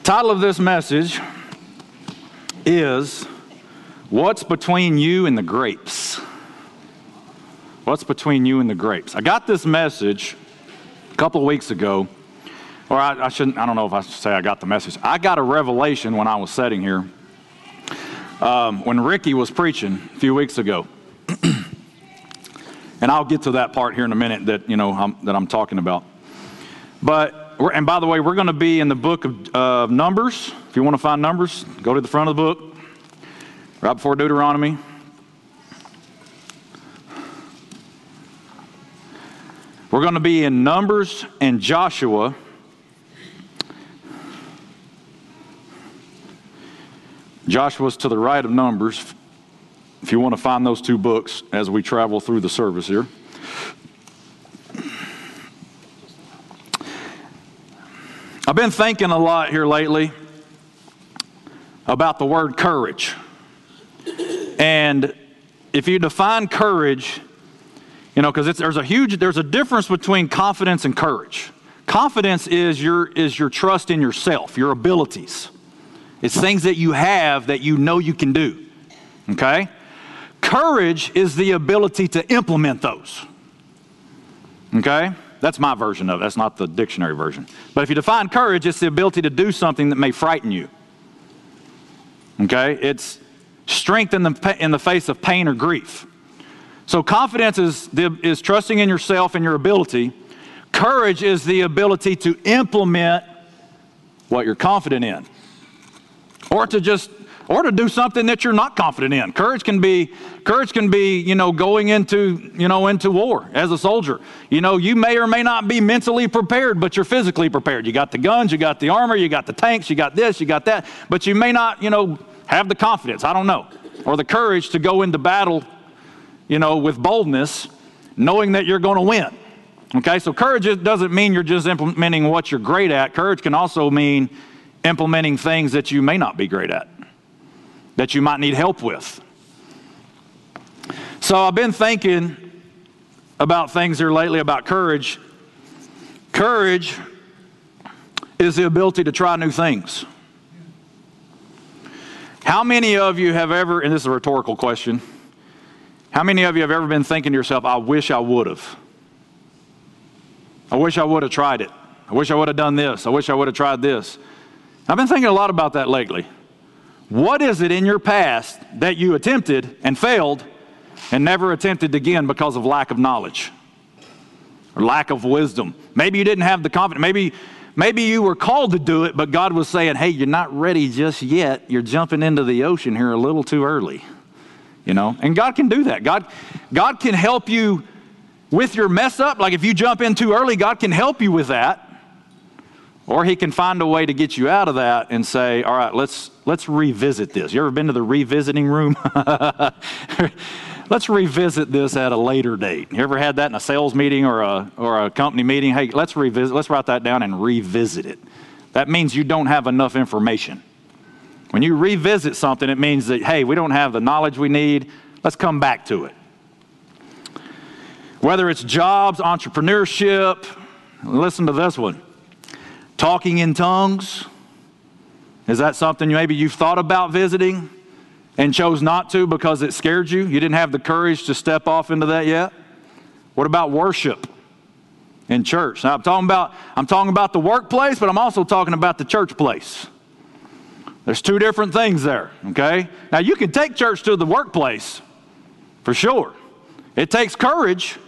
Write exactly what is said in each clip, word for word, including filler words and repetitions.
Title of this message is What's Between You and the Grapes? What's between you and the grapes? I got this message a couple of weeks ago, or I, I shouldn't, I don't know if I should say I got the message. I got a revelation when I was sitting here, um, when Ricky was preaching a few weeks ago. And I'll get to that part here in a minute that, you know, I'm, that I'm talking about. But We're, and by the way, we're going to be in the book of uh, Numbers. If you want to find Numbers, go to the front of the book, right before Deuteronomy. We're going to be in Numbers and Joshua. Joshua's to the right of Numbers, if you want to find those two books as we travel through the service here. I've been thinking a lot here lately about the word courage. And if you define courage, you know, because there's a huge, there's a difference between confidence and courage. Confidence is your, is your trust in yourself, your abilities. It's things that you have that you know you can do, okay? Courage is the ability to implement those, okay? That's my version of it. That's not the dictionary version. But if you define courage, it's the ability to do something that may frighten you. Okay? It's strength in the, in the face of pain or grief. So confidence is, the, is trusting in yourself and your ability. Courage is the ability to implement what you're confident in. Or to just, or to do something that you're not confident in. Courage can be, courage can be, you know, going into, you know, into war as a soldier. You know, you may or may not be mentally prepared, but you're physically prepared. You got the guns, you got the armor, you got the tanks, you got this, you got that, but you may not, you know, have the confidence, I don't know, or the courage to go into battle, you know, with boldness, knowing that you're going to win. Okay, so courage doesn't mean you're just implementing what you're great at. Courage can also mean implementing things that you may not be great at, that you might need help with. So I've been thinking about things here lately about courage. Courage is the ability to try new things. How many of you have ever, and this is a rhetorical question, how many of you have ever been thinking to yourself, I wish I would have. I wish I would have tried it. I wish I would have done this. I wish I would have tried this. I've been thinking a lot about that lately. What is it in your past that you attempted and failed and never attempted again because of lack of knowledge or lack of wisdom? Maybe you didn't have the confidence. Maybe, maybe you were called to do it, but God was saying, hey, you're not ready just yet. You're jumping into the ocean here a little too early. You know, and God can do that. God, God can help you with your mess up. Like if you jump in too early, God can help you with that. Or he can find a way to get you out of that and say, all right, let's let's revisit this. You ever been to the revisiting room? Let's revisit this at a later date. You ever had that in a sales meeting or a or a company meeting? Hey, let's revisit, let's write that down and revisit it. That means you don't have enough information. When you revisit something, it means that, hey, we don't have the knowledge we need. Let's come back to it. Whether it's jobs, entrepreneurship, listen to this one. Talking in tongues, is that something maybe you've thought about visiting and chose not to because it scared you? You didn't have the courage to step off into that yet? What about worship in church? Now I'm talking about, I'm talking about the workplace, but I'm also talking about the church place. There's two different things there, okay? Now you can take church to the workplace, for sure. It takes courage,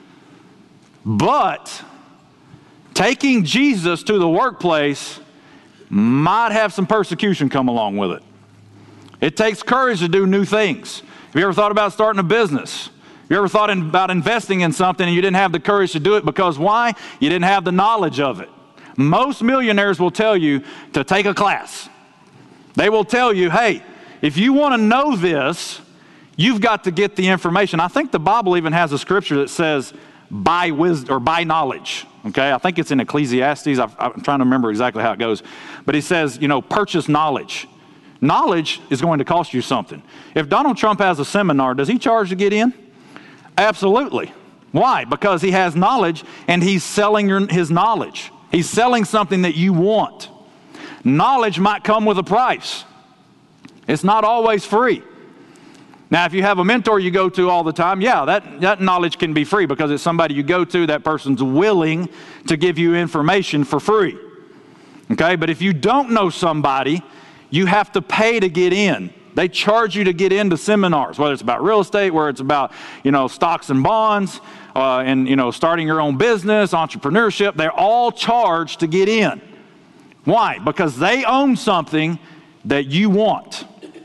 but taking Jesus to the workplace might have some persecution come along with it. It takes courage to do new things. Have you ever thought about starting a business? Have you ever thought in, about investing in something and you didn't have the courage to do it because why? You didn't have the knowledge of it. Most millionaires will tell you to take a class. They will tell you, hey, if you want to know this, you've got to get the information. I think the Bible even has a scripture that says, by wisdom or by knowledge. Okay, I think it's in Ecclesiastes. I've, I'm trying to remember exactly how it goes. But he says, you know, purchase knowledge. Knowledge is going to cost you something. If Donald Trump has a seminar, does he charge to get in? Absolutely. Why? Because he has knowledge and he's selling your, his knowledge. He's selling something that you want. Knowledge might come with a price. It's not always free. Now, if you have a mentor you go to all the time, yeah, that, that knowledge can be free because it's somebody you go to, that person's willing to give you information for free. Okay, but if you don't know somebody, you have to pay to get in. They charge you to get into seminars, whether it's about real estate, whether it's about, you know, stocks and bonds, uh, and, you know, starting your own business, entrepreneurship. They're all charged to get in. Why? Because they own something that you want.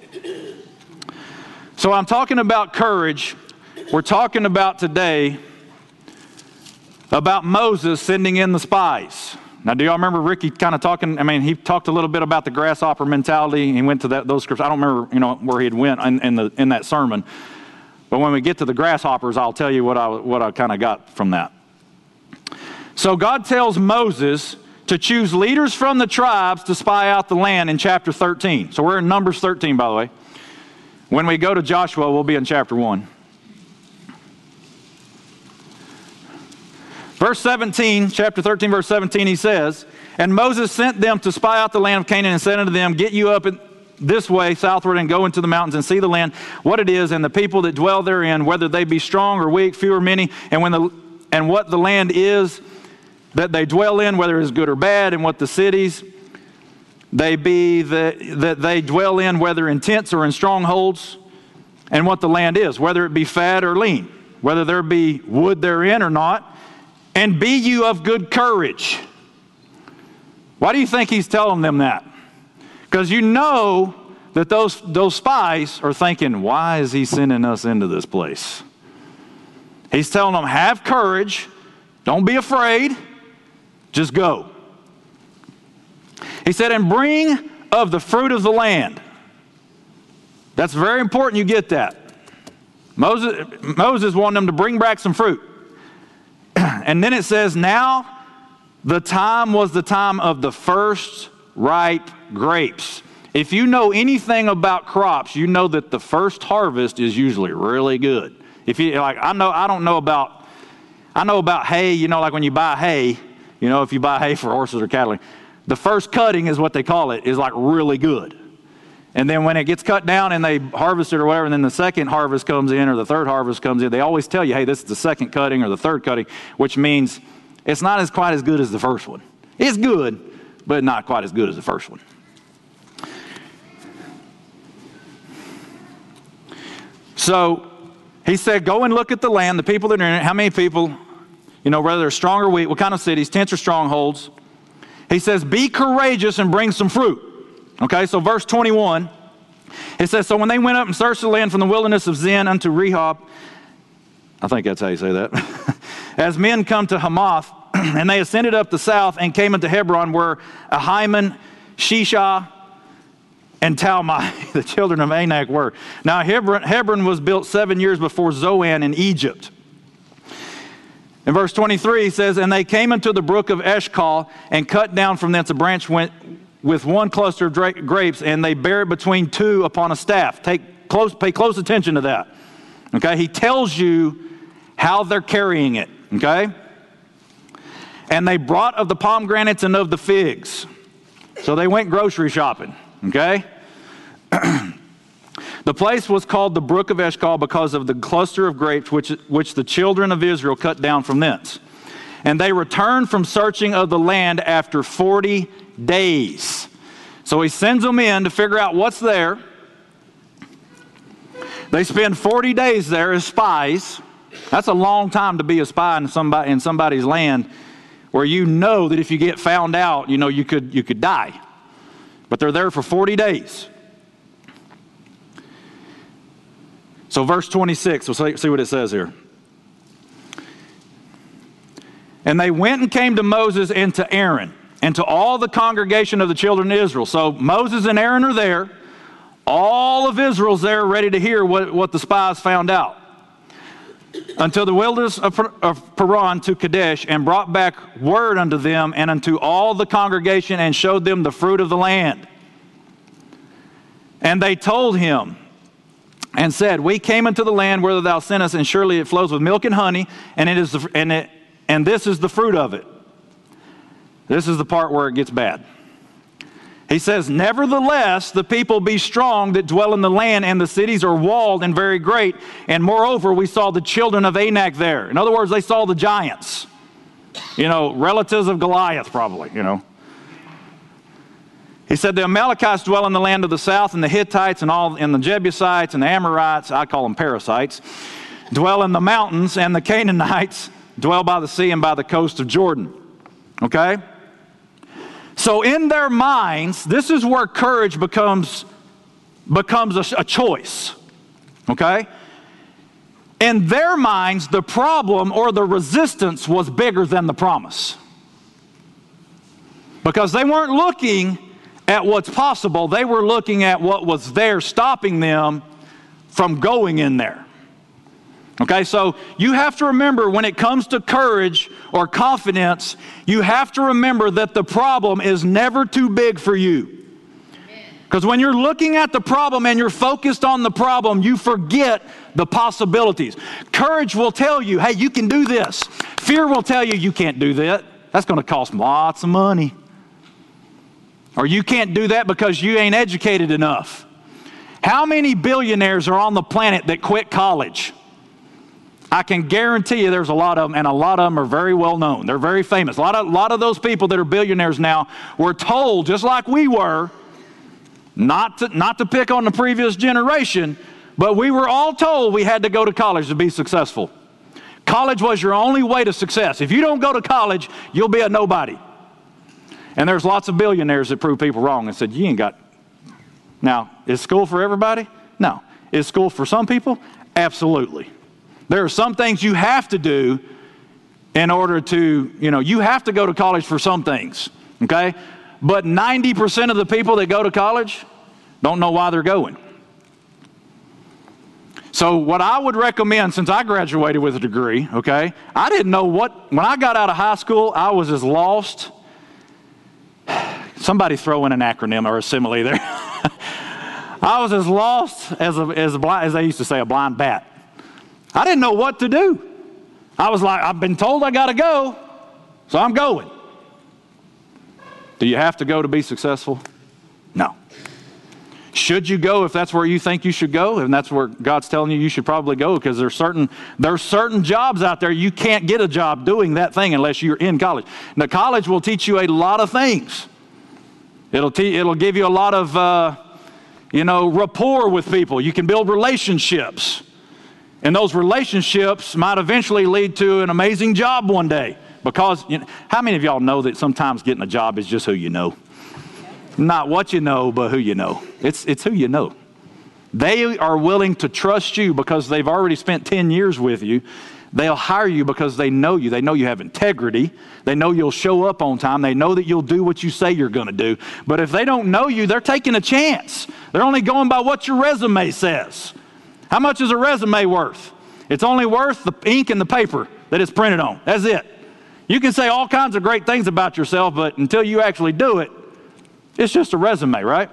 So I'm talking about courage. We're talking about today about Moses sending in the spies. Now, do y'all remember Ricky kind of talking? I mean, he talked a little bit about the grasshopper mentality. He went to that, those scriptures. I don't remember, you know, where he had went in, in, the, in that sermon. But when we get to the grasshoppers, I'll tell you what I, what I kind of got from that. So God tells Moses to choose leaders from the tribes to spy out the land in chapter thirteen. So we're in Numbers thirteen, by the way. When we go to Joshua, we'll be in chapter one. Verse seventeen, chapter thirteen, verse seventeen, he says, "And Moses sent them to spy out the land of Canaan and said unto them, Get you up in this way southward and go into the mountains and see the land, what it is, and the people that dwell therein, whether they be strong or weak, few or many, and when the and what the land is that they dwell in, whether it is good or bad, and what the cities they be that, that they dwell in, whether in tents or in strongholds, and what the land is, whether it be fat or lean, whether there be wood therein or not, and be you of good courage." Why do you think he's telling them that? Because you know that those, those spies are thinking, why is he sending us into this place? He's telling them, have courage, don't be afraid, just go. He said, and bring of the fruit of the land. That's very important you get that. Moses, Moses wanted them to bring back some fruit. And then it says, now the time was the time of the first ripe grapes. If you know anything about crops, you know that the first harvest is usually really good. If you like, I know, I don't know about, I know about hay, you know, like when you buy hay, you know, if you buy hay for horses or cattle, the first cutting is what they call it, is like really good. And then when it gets cut down and they harvest it or whatever, and then the second harvest comes in or the third harvest comes in, they always tell you, hey, this is the second cutting or the third cutting, which means it's not as quite as good as the first one. It's good, but not quite as good as the first one. So he said, go and look at the land, the people that are in it, how many people, you know, whether they're strong or weak, what kind of cities, tents or strongholds. He says, be courageous and bring some fruit. Okay, so verse twenty-one, it says, so when they went up and searched the land from the wilderness of Zin unto Rehob, I think that's how you say that, as men come to Hamath, and they ascended up the south and came into Hebron, where Ahiman, Shishah, and Talmai, the children of Anak, were. Now Hebron, Hebron was built seven years before Zoan in Egypt. In verse twenty-three, he says, and they came into the brook of Eshcol and cut down from thence a branch went with one cluster of dra- grapes, and they bear it between two upon a staff. Take close, pay close attention to that. Okay, he tells you how they're carrying it. Okay, and they brought of the pomegranates and of the figs. So they went grocery shopping. Okay, the place was called the brook of Eshcol because of the cluster of grapes which which the children of Israel cut down from thence. And they returned from searching of the land after forty days. So he sends them in to figure out what's there. They spend forty days there as spies. That's a long time to be a spy in somebody in somebody's land, where you know that if you get found out, you know you could you could die. But they're there for forty days. So verse twenty-six, we'll see what it says here. And they went and came to Moses and to Aaron and to all the congregation of the children of Israel. So Moses and Aaron are there. All of Israel's there ready to hear what, what the spies found out. Until the wilderness of, of Paran to Kadesh, and brought back word unto them and unto all the congregation, and showed them the fruit of the land. And they told him and said, we came into the land whither thou sent us, and surely it flows with milk and honey, and it is the, and it and this is the fruit of it. This is the part where it gets bad. He says, nevertheless, the people be strong that dwell in the land, and the cities are walled and very great. And moreover, we saw the children of Anak there. In other words, they saw the giants. You know, relatives of Goliath probably, you know. He said, the Amalekites dwell in the land of the south, and the Hittites and all, and the Jebusites and the Amorites, I call them parasites, dwell in the mountains, and the Canaanites dwell by the sea and by the coast of Jordan. Okay? So in their minds, this is where courage becomes, becomes a, a choice. Okay? In their minds, the problem or the resistance was bigger than the promise. Because they weren't looking at what's possible. They were looking at what was there stopping them from going in there. Okay, so you have to remember when it comes to courage or confidence, you have to remember that the problem is never too big for you. Because when you're looking at the problem and you're focused on the problem, you forget the possibilities. Courage will tell you, hey, you can do this. Fear will tell you, you can't do that. That's going to cost lots of money. Or you can't do that because you ain't educated enough. How many billionaires are on the planet that quit college? I can guarantee you there's a lot of them, and a lot of them are very well known. They're very famous. A lot of, a lot of those people that are billionaires now were told, just like we were, not to, not to pick on the previous generation, but we were all told we had to go to college to be successful. College was your only way to success. If you don't go to college, you'll be a nobody. And there's lots of billionaires that prove people wrong and said, you ain't got... Now, is school for everybody? No. Is school for some people? Absolutely. There are some things you have to do in order to, you know, you have to go to college for some things, okay? But ninety percent of the people that go to college don't know why they're going. So what I would recommend, since I graduated with a degree, okay, I didn't know what, when I got out of high school, I was as lost. Somebody throw in an acronym or a simile there. I was as lost as a, as a blind, as they used to say, a blind bat. I didn't know what to do. I was like, I've been told I got to go, so I'm going. Do you have to go to be successful? No. Should you go if that's where you think you should go, and that's where God's telling you you should probably go, because there's certain, there's certain jobs out there you can't get a job doing that thing unless you're in college. Now, college will teach you a lot of things. It'll, te- it'll give you a lot of, uh, you know, rapport with people. You can build relationships. And those relationships might eventually lead to an amazing job one day. Because, you know, how many of y'all know that sometimes getting a job is just who you know? Not what you know, but who you know. It's, it's who you know. They are willing to trust you because they've already spent ten years with you. They'll hire you because they know you. They know you have integrity. They know you'll show up on time. They know that you'll do what you say you're going to do. But if they don't know you, they're taking a chance. They're only going by what your resume says. How much is a resume worth? It's only worth the ink and the paper that it's printed on. That's it. You can say all kinds of great things about yourself, but until you actually do it, it's just a resume, right?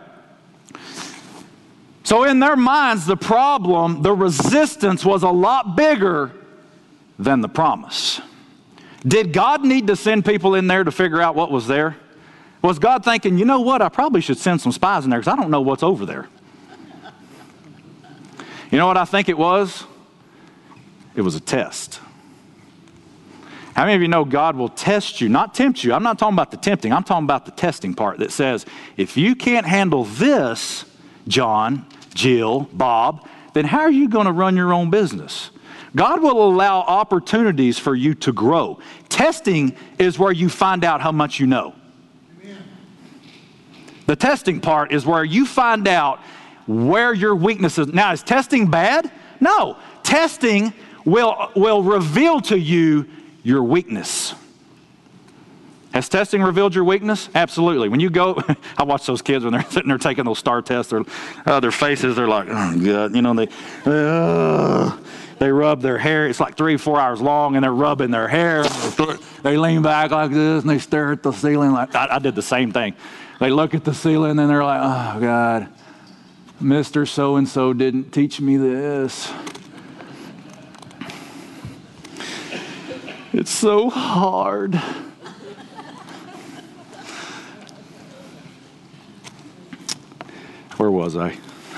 So in their minds, the problem, the resistance was a lot bigger than the promise. Did God need to send people in there to figure out what was there? Was God thinking, you know what, I probably should send some spies in there because I don't know what's over there? You know what I think it was? It was a test. How many of you know God will test you, not tempt you? I'm not talking about the tempting. I'm talking about the testing part that says, if you can't handle this, John, Jill, Bob, then how are you going to run your own business? God will allow opportunities for you to grow. Testing is where you find out how much you know. Amen. The testing part is where you find out where your weaknesses. Now, is testing bad? No. Testing will, will reveal to you your weakness. Has testing revealed your weakness? Absolutely. When you go, I watch those kids when they're sitting there taking those STAR tests, they're, uh, their faces, they're like, oh, God. You know, they, uh, they rub their hair. It's like three, four hours long, and they're rubbing their hair. They lean back like this, and they stare at the ceiling. Like I, I did the same thing. They look at the ceiling, and they're like, oh, God. Mister So-and-so didn't teach me this. It's so hard. Where was I?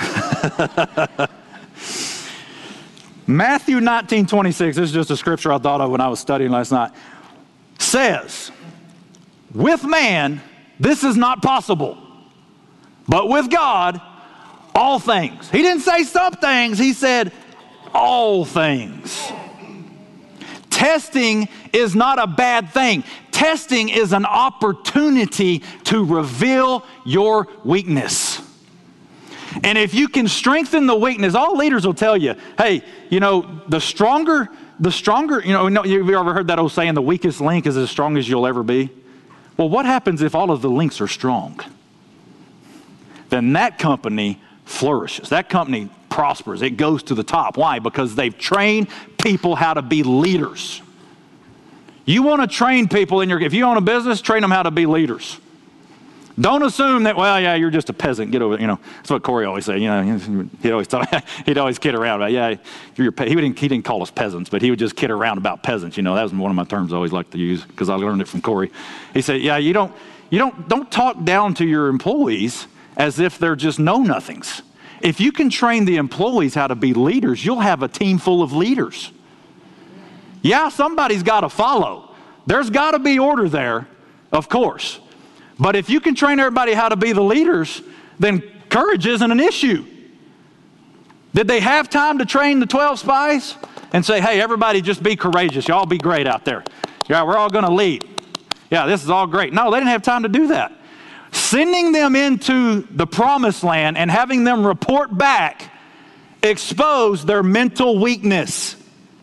Matthew nineteen twenty-six, this is just a scripture I thought of when I was studying last night, says, with man, this is not possible, but with God, all things. He didn't say some things, he said all things. Testing is not a bad thing. Testing is an opportunity to reveal your weakness. And if you can strengthen the weakness, all leaders will tell you, hey, you know, the stronger, the stronger, you know, you've ever heard that old saying, the weakest link is as strong as you'll ever be? Well, what happens if all of the links are strong? Then that company flourishes. That company prospers. It goes to the top. Why? Because they've trained people how to be leaders. You want to train people in your, if you own a business, train them how to be leaders. Don't assume that, well, yeah, you're just a peasant. Get over it. You know, that's what Corey always said. You know, he'd always talk, he'd always kid around about, yeah, you're pe-. He didn't, he didn't call us peasants, but he would just kid around about peasants. You know, that was one of my terms I always like to use because I learned it from Corey. He said, yeah, you don't, you don't, don't talk down to your employees as if they're just know-nothings. If you can train the employees how to be leaders, you'll have a team full of leaders. Yeah, somebody's got to follow. There's got to be order there, of course. But if you can train everybody how to be the leaders, then courage isn't an issue. Did they have time to train the twelve spies and say, hey, everybody just be courageous. Y'all be great out there. Yeah, we're all going to lead. Yeah, this is all great. No, they didn't have time to do that. Sending them into the promised land and having them report back exposed their mental weakness.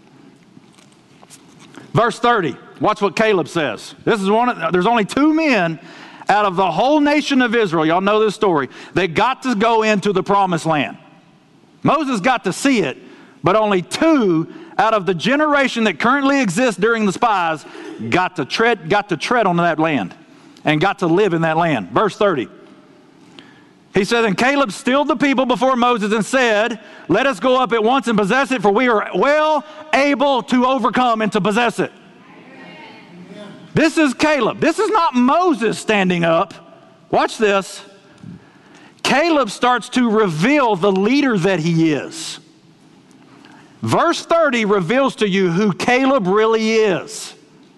Verse thirty, watch what Caleb says. This is one of, there's only two men out of the whole nation of Israel, y'all know this story, that got to go into the promised land. Moses got to see it, but only two out of the generation that currently exists during the spies got to tread, got to tread on that land and got to live in that land. Verse thirty. He said, and Caleb stilled the people before Moses and said, let us go up at once and possess it, for we are well able to overcome and to possess it. Amen. This is Caleb. This is not Moses standing up. Watch this. Caleb starts to reveal the leader that he is. Verse thirty reveals to you who Caleb really is.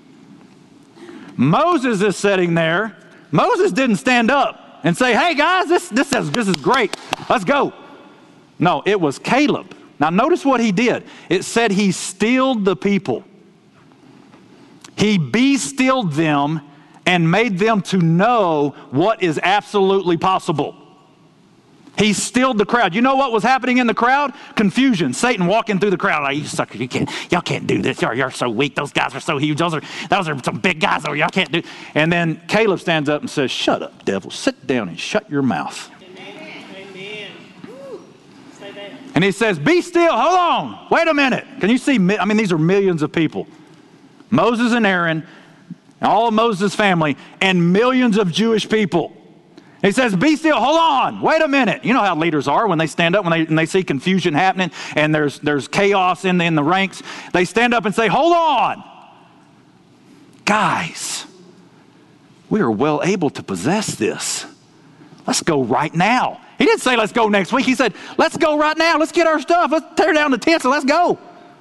Moses is sitting there. Moses didn't stand up and say, hey guys, this, this, is, this is great. Let's go. No, it was Caleb. Now notice what he did. It said he stilled the people. He be-stilled them and made them to know what is absolutely possible. He stilled the crowd. You know what was happening in the crowd? Confusion. Satan walking through the crowd. Like, you suckers, you can't, y'all can't do this. You're, you're so weak. Those guys are so huge. Those are, those are some big guys. Oh, y'all can't do. And then Caleb stands up and says, shut up, devil. Sit down and shut your mouth. Amen. Say that. And he says, be still. Hold on. Wait a minute. Can you see? I mean, these are millions of people. Moses and Aaron, all of Moses' family, and millions of Jewish people. He says, be still, hold on, wait a minute. You know how leaders are when they stand up, when they, when they see confusion happening and there's, there's chaos in the, in the ranks. They stand up and say, hold on. Guys, we are well able to possess this. Let's go right now. He didn't say let's go next week. He said, let's go right now. Let's get our stuff. Let's tear down the tents and let's go.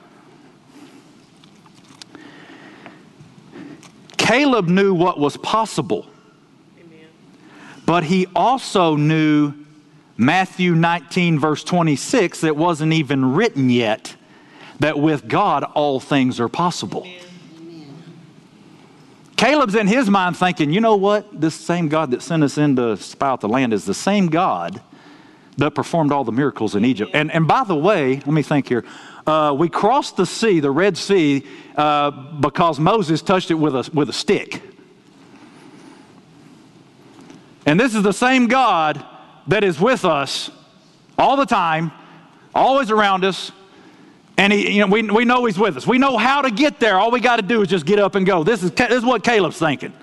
Caleb knew what was possible. But he also knew Matthew nineteen, verse twenty-six, that wasn't even written yet, that with God all things are possible. Amen. Caleb's in his mind thinking, you know what? This same God that sent us in to spy out the land is the same God that performed all the miracles in Egypt. And, and by the way, let me think here. Uh, we crossed the sea, the Red Sea, uh, because Moses touched it with a, with a stick. And this is the same God that is with us all the time, always around us. And he, you know, we, we know he's with us. We know how to get there. All we got to do is just get up and go. This is, this is what Caleb's thinking.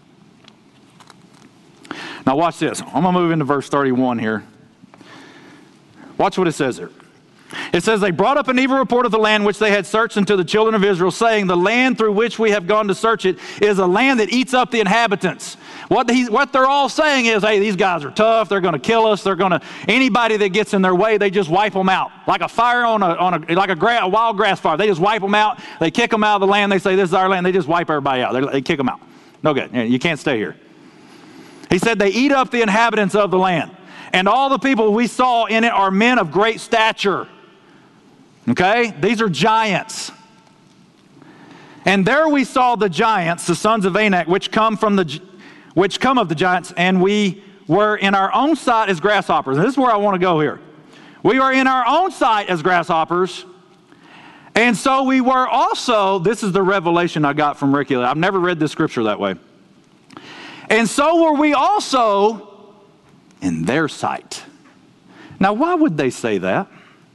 Now watch this. I'm going to move into verse thirty-one here. Watch what it says here. It says, they brought up an evil report of the land which they had searched unto the children of Israel, saying, the land through which we have gone to search it is a land that eats up the inhabitants. What, he, what they're all saying is, hey, these guys are tough. They're going to kill us. They're going to, anybody that gets in their way, they just wipe them out. Like a fire on a, on a like a, gra- a wild grass fire. They just wipe them out. They kick them out of the land. They say, this is our land. They just wipe everybody out. They, they kick them out. No good. You can't stay here. He said, they eat up the inhabitants of the land. And all the people we saw in it are men of great stature. Okay? These are giants. And there we saw the giants, the sons of Anak, which come from the which come of the giants, and we were in our own sight as grasshoppers. And this is where I want to go here. We were in our own sight as grasshoppers, and so we were also, this is the revelation I got from Ricky. I've never read this scripture that way. And so were we also in their sight. Now, why would they say that?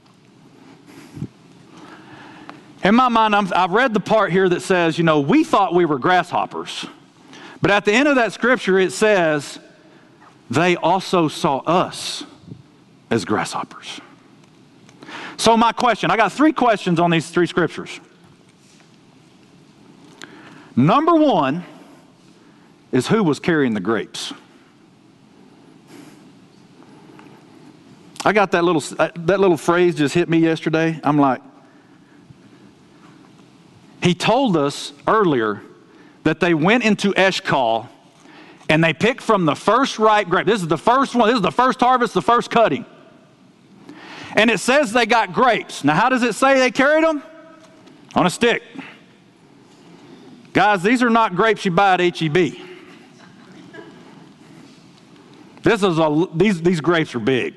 In my mind, I'm, I've read the part here that says, you know, we thought we were grasshoppers. But at the end of that scripture, it says, they also saw us as grasshoppers. So my question, I got three questions on these three scriptures. Number one is, who was carrying the grapes? I got that little, that little phrase just hit me yesterday. I'm like, he told us earlier that they went into Eshcol and they picked from the first ripe grape. This is the first one. This is the first harvest, the first cutting. And it says they got grapes. Now, how does it say they carried them? On a stick. Guys, these are not grapes you buy at H E B. This is a, these, these grapes are big.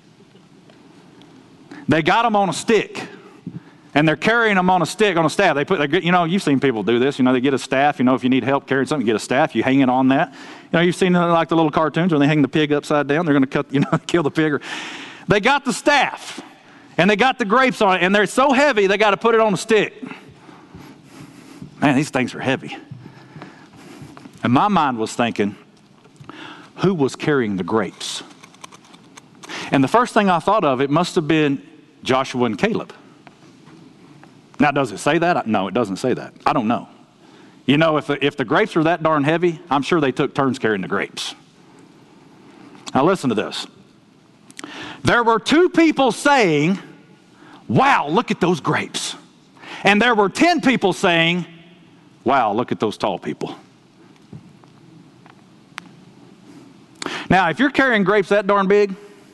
They got them on a stick. And they're carrying them on a stick, on a staff. They put, you know, you've seen people do this. You know, they get a staff. You know, if you need help carrying something, you get a staff. You hang it on that. You know, you've seen like the little cartoons when they hang the pig upside down. They're going to cut, you know, kill the pig. Or, they got the staff, and they got the grapes on it, and they're so heavy they got to put it on a stick. Man, these things are heavy. And my mind was thinking, who was carrying the grapes? And the first thing I thought of, it must have been Joshua and Caleb. Now, does it say that? No, it doesn't say that. I don't know. You know, if the, if the grapes are that darn heavy, I'm sure they took turns carrying the grapes. Now, listen to this. There were two people saying, wow, look at those grapes. And there were ten people saying, wow, look at those tall people. Now, if you're carrying grapes that darn big,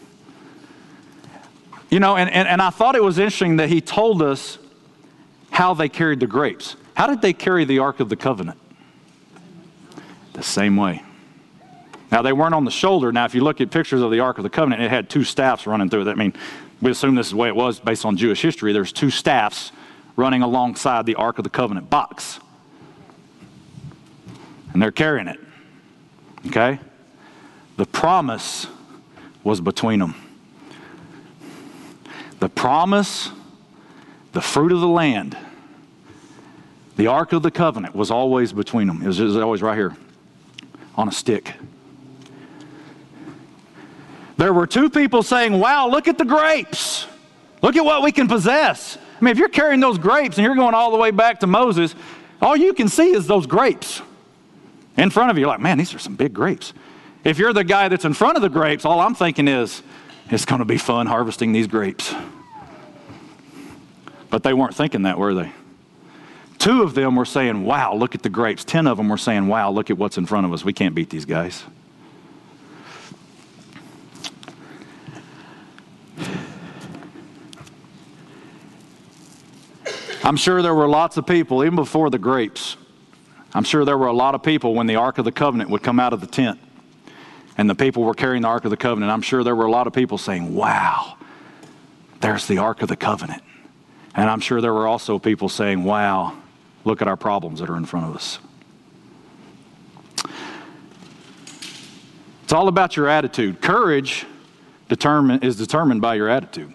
you know, and, and, and I thought it was interesting that he told us how they carried the grapes. How did they carry the Ark of the Covenant? The same way. Now, they weren't on the shoulder. Now, if you look at pictures of the Ark of the Covenant, it had two staffs running through it. I mean, we assume this is the way it was based on Jewish history. There's two staffs running alongside the Ark of the Covenant box. And they're carrying it. Okay? The promise was between them. The promise, the fruit of the land, the Ark of the Covenant was always between them. It was, it was always right here on a stick. There were two people saying, wow, look at the grapes. Look at what we can possess. I mean, if you're carrying those grapes and you're going all the way back to Moses, all you can see is those grapes in front of you. You're like, man, these are some big grapes. If you're the guy that's in front of the grapes, all I'm thinking is, it's going to be fun harvesting these grapes. But they weren't thinking that, were they? Two of them were saying, wow, look at the grapes. Ten of them were saying, wow, look at what's in front of us. We can't beat these guys. I'm sure there were lots of people, even before the grapes. I'm sure there were a lot of people when the Ark of the Covenant would come out of the tent and the people were carrying the Ark of the Covenant. I'm sure there were a lot of people saying, wow, there's the Ark of the Covenant. And I'm sure there were also people saying, wow, look at our problems that are in front of us. It's all about your attitude. Courage determine, is determined by your attitude.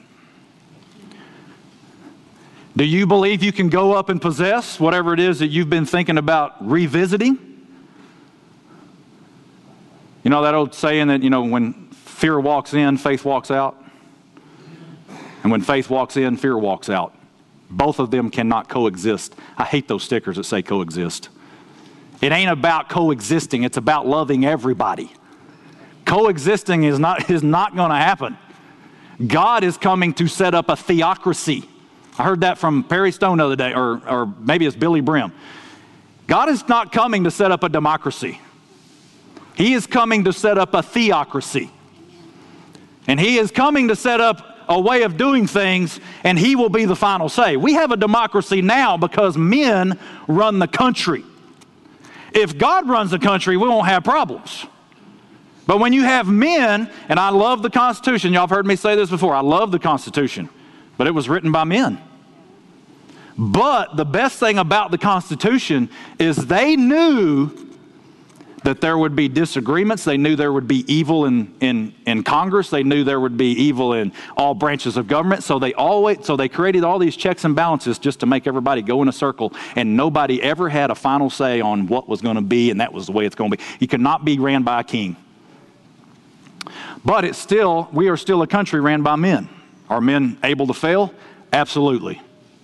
Do you believe you can go up and possess whatever it is that you've been thinking about revisiting? You know that old saying that, you know, when fear walks in, faith walks out? And when faith walks in, fear walks out. Both of them cannot coexist. I hate those stickers that say coexist. It ain't about coexisting. It's about loving everybody. Coexisting is not, is not going to happen. God is coming to set up a theocracy. I heard that from Perry Stone the other day, or, or maybe it's Billy Brim. God is not coming to set up a democracy. He is coming to set up a theocracy. And he is coming to set up a way of doing things, and he will be the final say. We have a democracy now because men run the country. If God runs the country, we won't have problems. But when you have men, and I love the Constitution, y'all have heard me say this before, I love the Constitution, but it was written by men. But the best thing about the Constitution is they knew that there would be disagreements. They knew there would be evil in, in, in Congress. They knew there would be evil in all branches of government. So they always, so they created all these checks and balances just to make everybody go in a circle, and nobody ever had a final say on what was going to be, and that was the way it's going to be. You could not be ran by a king. But it's still, we are still a country ran by men. Are men able to fail? Absolutely.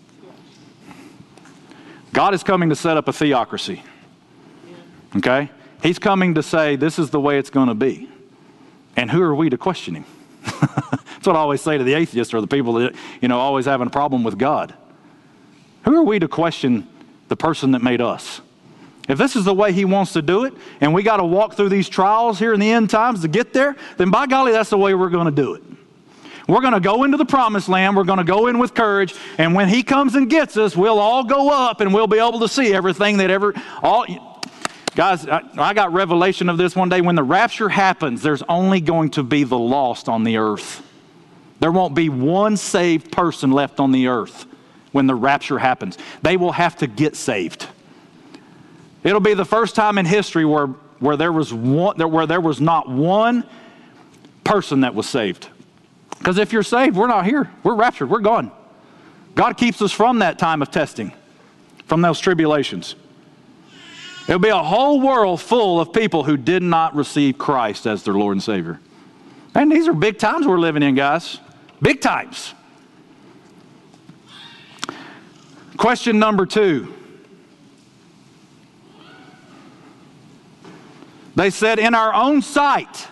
God is coming to set up a theocracy. Okay? He's coming to say, this is the way it's going to be. And who are we to question him? That's what I always say to the atheists, or the people that, you know, always having a problem with God. Who are we to question the person that made us? If this is the way he wants to do it, and we got to walk through these trials here in the end times to get there, then by golly, that's the way we're going to do it. We're going to go into the promised land. We're going to go in with courage. And when he comes and gets us, we'll all go up and we'll be able to see everything that ever... all. Guys, I, I got revelation of this one day. When the rapture happens, there's only going to be the lost on the earth. There won't be one saved person left on the earth when the rapture happens. They will have to get saved. It'll be the first time in history where, where, there, was one, where there was not one person that was saved. Because if you're saved, we're not here. We're raptured. We're gone. God keeps us from that time of testing, from those tribulations. It'll be a whole world full of people who did not receive Christ as their Lord and Savior. And these are big times we're living in, guys. Big times. Question number two. They said, in our own sight,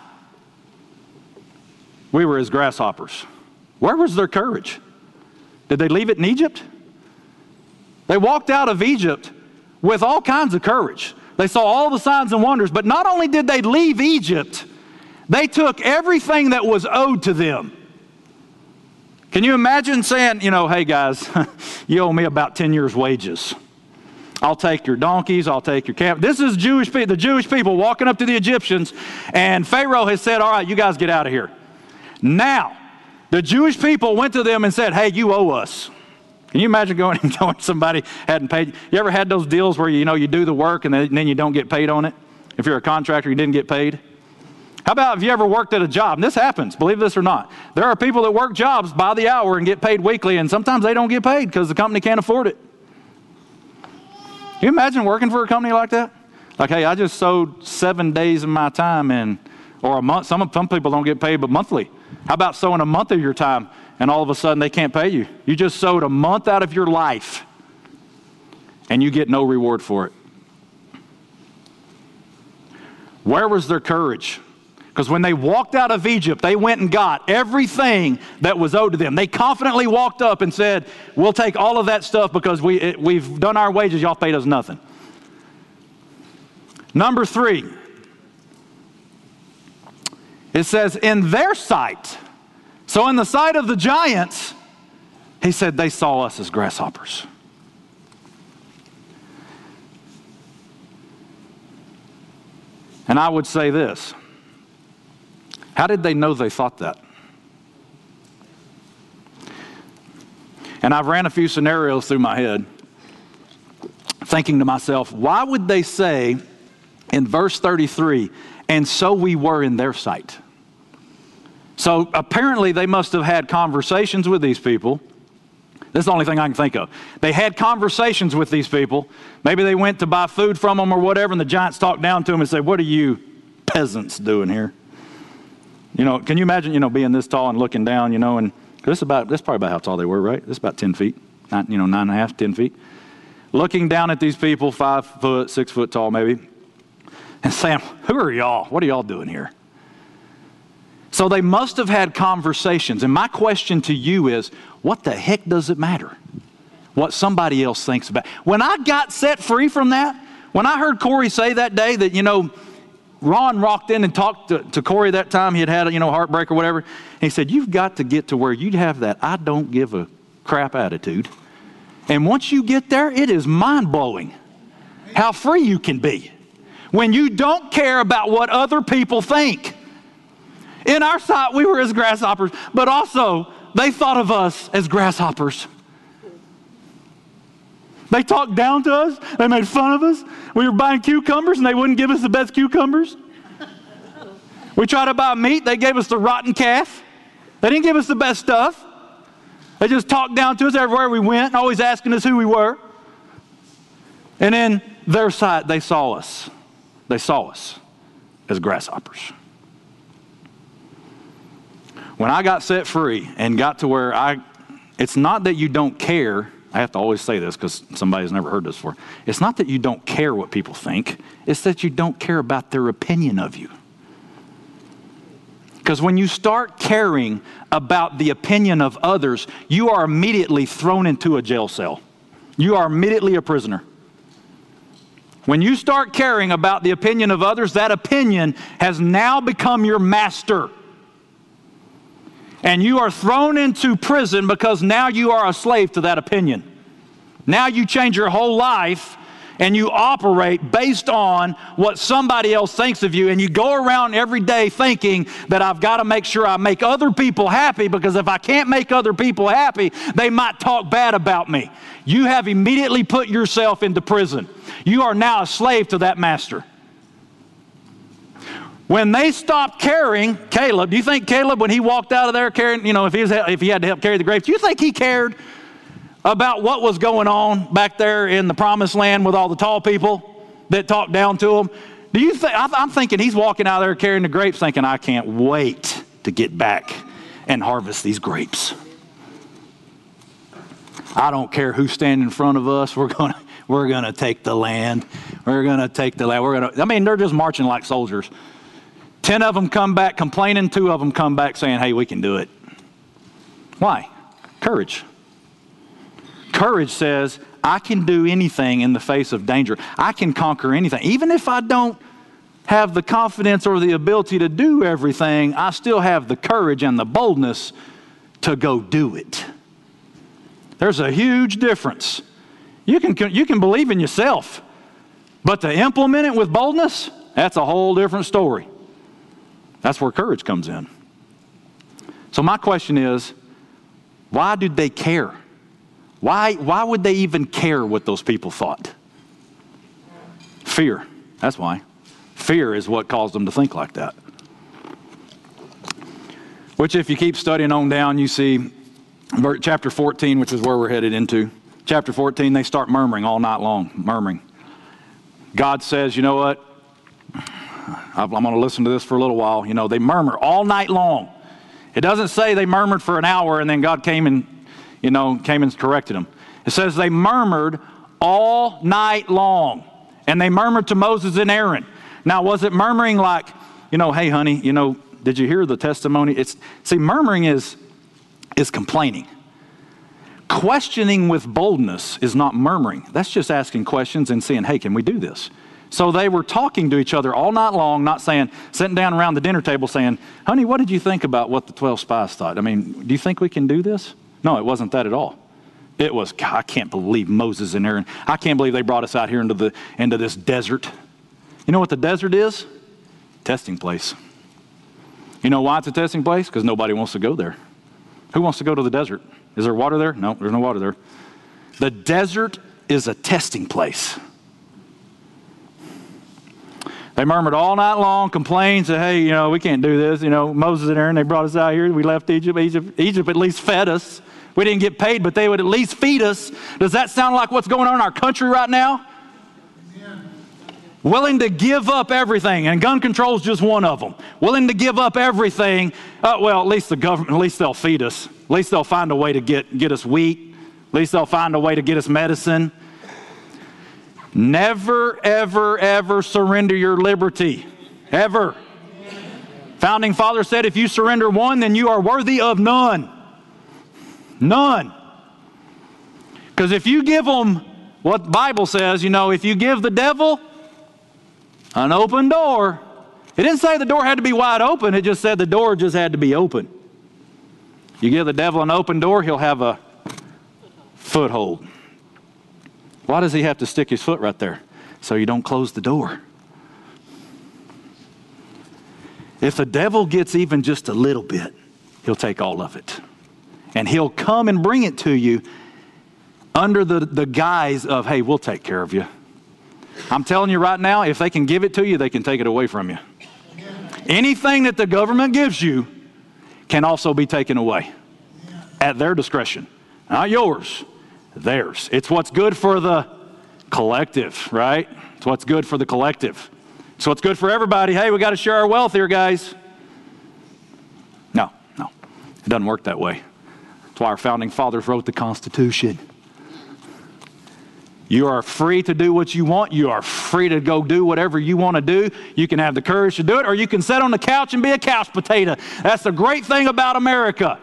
we were as grasshoppers. Where was their courage? Did they leave it in Egypt? They walked out of Egypt with all kinds of courage. They saw all the signs and wonders, but not only did they leave Egypt, they took everything that was owed to them. Can you imagine saying, you know, hey guys, you owe me about ten years' wages. I'll take your donkeys, I'll take your camp. This is Jewish people, the Jewish people walking up to the Egyptians, and Pharaoh has said, all right, you guys get out of here. Now, the Jewish people went to them and said, hey, you owe us. Can you imagine going and telling somebody hadn't paid? You ever had those deals where, you know, you do the work and then, and then you don't get paid on it? If you're a contractor, you didn't get paid? How about if you ever worked at a job? And this happens, believe this or not. There are people that work jobs by the hour and get paid weekly, and sometimes they don't get paid because the company can't afford it. Can you imagine working for a company like that? Like, hey, I just sewed seven days of my time, and or a month. Some, some people don't get paid but monthly. How about sewing a month of your time, and all of a sudden they can't pay you? You just sowed a month out of your life, and you get no reward for it. Where was their courage? Because when they walked out of Egypt, they went and got everything that was owed to them. They confidently walked up and said, we'll take all of that stuff because we, it, we've done our wages, y'all paid us nothing. Number three, it says, in their sight. So in the sight of the giants, he said, they saw us as grasshoppers. And I would say this. How did they know they thought that? And I've ran a few scenarios through my head, thinking to myself, why would they say in verse thirty-three, and so we were in their sight? So apparently they must have had conversations with these people. This is the only thing I can think of. They had conversations with these people. Maybe they went to buy food from them or whatever, and the giants talked down to them and said, what are you peasants doing here? You know, can you imagine, you know, being this tall and looking down, you know, and this is about, this is probably about how tall they were, right? This is about ten feet, nine, you know, nine and a half, ten feet. looking down at these people, five foot, six foot tall maybe, and saying, who are y'all? What are y'all doing here? So they must have had conversations. And my question to you is, what the heck does it matter what somebody else thinks about? When I got set free from that, when I heard Corey say that day that, you know, Ron walked in and talked to, to Corey that time, he had had a, you know, heartbreak or whatever. And he said, you've got to get to where you'd have that I don't give a crap attitude. And once you get there, it is mind-blowing how free you can be when you don't care about what other people think. In our sight, we were as grasshoppers, but also they thought of us as grasshoppers. They talked down to us. They made fun of us. We were buying cucumbers, and they wouldn't give us the best cucumbers. We tried to buy meat. They gave us the rotten calf. They didn't give us the best stuff. They just talked down to us everywhere we went, always asking us who we were. And in their sight, they saw us. They saw us as grasshoppers. When I got set free and got to where I, it's not that you don't care. I have to always say this because somebody's never heard this before. It's not that you don't care what people think. It's that you don't care about their opinion of you. Because when you start caring about the opinion of others, you are immediately thrown into a jail cell. You are immediately a prisoner. When you start caring about the opinion of others, that opinion has now become your master. And you are thrown into prison because now you are a slave to that opinion. Now you change your whole life and you operate based on what somebody else thinks of you. And you go around every day thinking that I've got to make sure I make other people happy, because if I can't make other people happy, they might talk bad about me. You have immediately put yourself into prison. You are now a slave to that master. When they stopped caring, Caleb, do you think Caleb, when he walked out of there carrying, you know, if he, was, if he had to help carry the grapes, do you think he cared about what was going on back there in the promised land with all the tall people that talked down to him? Do you think, I'm thinking he's walking out of there carrying the grapes thinking, I can't wait to get back and harvest these grapes. I don't care who's standing in front of us. We're going to, we're going to take the land. We're going to take the land. We're going to, I mean, they're just marching like soldiers. Ten of them come back complaining. Two of them come back saying, hey, we can do it. Why? Courage. Courage says, I can do anything in the face of danger. I can conquer anything. Even if I don't have the confidence or the ability to do everything, I still have the courage and the boldness to go do it. There's a huge difference. You can, you can believe in yourself, but to implement it with boldness, that's a whole different story. That's where courage comes in. So my question is, why did they care? Why, why would they even care what those people thought? Fear. That's why. Fear is what caused them to think like that. Which, if you keep studying on down, you see chapter fourteen, which is where we're headed into. Chapter fourteen, they start murmuring all night long, murmuring. God says, you know what? I'm going to listen to this for a little while. You know, they murmur all night long. It doesn't say they murmured for an hour and then God came and, you know, came and corrected them. It says they murmured all night long. And they murmured to Moses and Aaron. Now, was it murmuring like, you know, hey, honey, you know, did you hear the testimony? It's, see, murmuring is, is complaining. Questioning with boldness is not murmuring. That's just asking questions and saying, hey, can we do this? So they were talking to each other all night long, not saying, sitting down around the dinner table saying, honey, what did you think about what the twelve spies thought? I mean, do you think we can do this? No, it wasn't that at all. It was, God, I can't believe Moses and Aaron. I can't believe they brought us out here into the into this desert. You know what the desert is? Testing place. You know why it's a testing place? Because nobody wants to go there. Who wants to go to the desert? Is there water there? No, there's no water there. The desert is a testing place. They murmured all night long, complained, said, hey, you know, we can't do this. You know, Moses and Aaron, they brought us out here. We left Egypt. Egypt, Egypt at least fed us. We didn't get paid, but they would at least feed us. Does that sound like what's going on in our country right now? Amen. Willing to give up everything, and gun control is just one of them. Willing to give up everything. Uh, well, at least the government, at least they'll feed us. At least they'll find a way to get, get us wheat. At least they'll find a way to get us medicine. Never, ever, ever surrender your liberty. Ever. Founding Father said, if you surrender one, then you are worthy of none. None. Because if you give them what the Bible says, you know, if you give the devil an open door, it didn't say the door had to be wide open. It just said the door just had to be open. You give the devil an open door, he'll have a foothold. Why does he have to stick his foot right there? So you don't close the door. If the devil gets even just a little bit, he'll take all of it. And he'll come and bring it to you under the, the guise of, hey, we'll take care of you. I'm telling you right now, if they can give it to you, they can take it away from you. Anything that the government gives you can also be taken away at their discretion. Not yours, theirs. It's what's good for the collective, right? It's what's good for the collective. It's what's good for everybody. Hey, we got to share our wealth here, guys. No, no. It doesn't work that way. That's why our founding fathers wrote the Constitution. You are free to do what you want. You are free to go do whatever you want to do. You can have the courage to do it, or you can sit on the couch and be a couch potato. That's the great thing about America.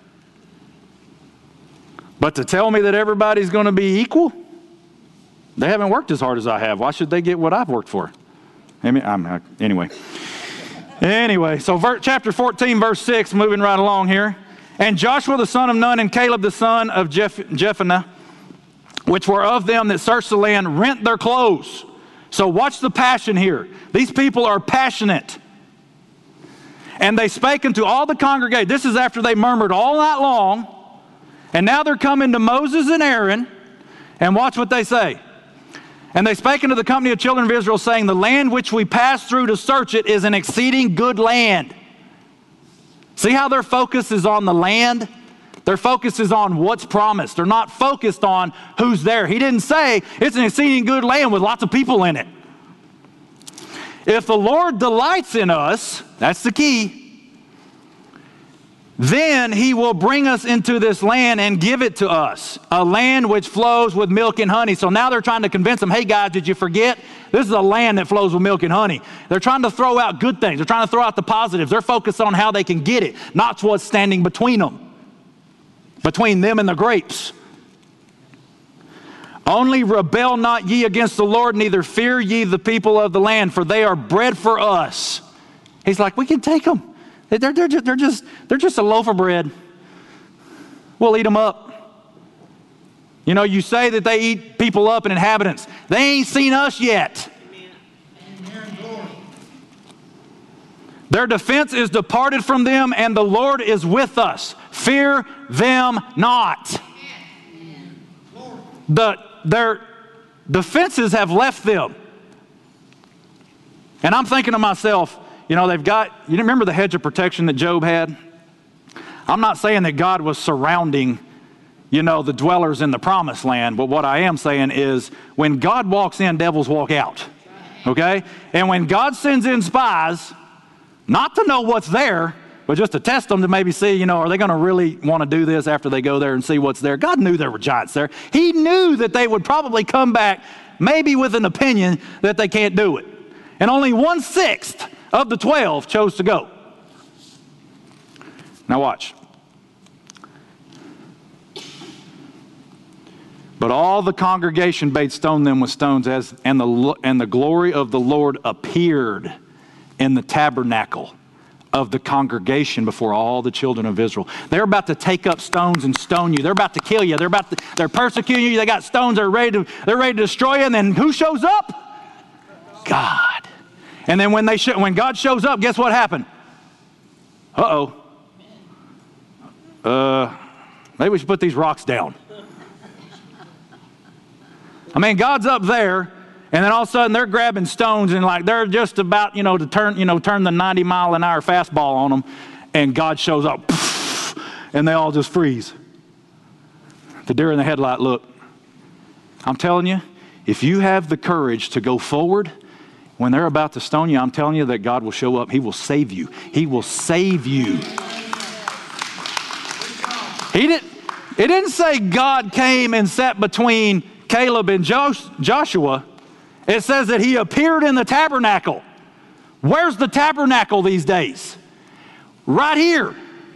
But to tell me that everybody's going to be equal, they haven't worked as hard as I have. Why should they get what I've worked for? I mean, I'm, anyway. Anyway, so ver, chapter fourteen, verse six, moving right along here. And Joshua the son of Nun and Caleb the son of Jeph, Jephunneh, which were of them that searched the land, rent their clothes. So watch the passion here. These people are passionate. And they spake unto all the congregation. This is after they murmured all night long. And now they're coming to Moses and Aaron. And watch what they say. And they spake unto the company of children of Israel, saying, the land which we passed through to search it is an exceeding good land. See how their focus is on the land? Their focus is on what's promised. They're not focused on who's there. He didn't say it's an exceeding good land with lots of people in it. If the Lord delights in us, that's the key, then he will bring us into this land and give it to us, a land which flows with milk and honey. So now they're trying to convince them, hey guys, did you forget? This is a land that flows with milk and honey. They're trying to throw out good things. They're trying to throw out the positives. They're focused on how they can get it, not what's standing between them, between them and the grapes. Only rebel not ye against the Lord, neither fear ye the people of the land, for they are bread for us. He's like, we can take them. They're, they're, they're, just, they're just a loaf of bread. We'll eat them up. You know, you say that they eat people up and inhabitants. They ain't seen us yet. Amen. Their defense is departed from them, and the Lord is with us. Fear them not. The, their defenses have left them. And I'm thinking to myself, you know, they've got, you remember the hedge of protection that Job had? I'm not saying that God was surrounding, you know, the dwellers in the promised land, but what I am saying is when God walks in, devils walk out, okay? And when God sends in spies, not to know what's there, but just to test them to maybe see, you know, are they going to really want to do this after they go there and see what's there? God knew there were giants there. He knew that they would probably come back maybe with an opinion that they can't do it. And only one-sixth of the twelve chose to go. Now watch. But all the congregation bade stone them with stones, as and the and the glory of the Lord appeared in the tabernacle of the congregation before all the children of Israel. They're about to take up stones and stone you. They're about to kill you. They're about to, they're persecuting you. They got stones. They're ready to they're ready to destroy you. And then who shows up? God. And then when they sh- when God shows up, guess what happened? Uh-oh. Uh, maybe we should put these rocks down. I mean, God's up there, and then all of a sudden they're grabbing stones and like they're just about, you know, to turn, you know, turn the ninety mile an hour fastball on them, and God shows up, and they all just freeze. The deer in the headlight look. I'm telling you, if you have the courage to go forward, when they're about to stone you, I'm telling you that God will show up. He will save you. He will save you. He didn't, it didn't say God came and sat between Caleb and Joshua. It says that he appeared in the tabernacle. Where's the tabernacle these days? Right here.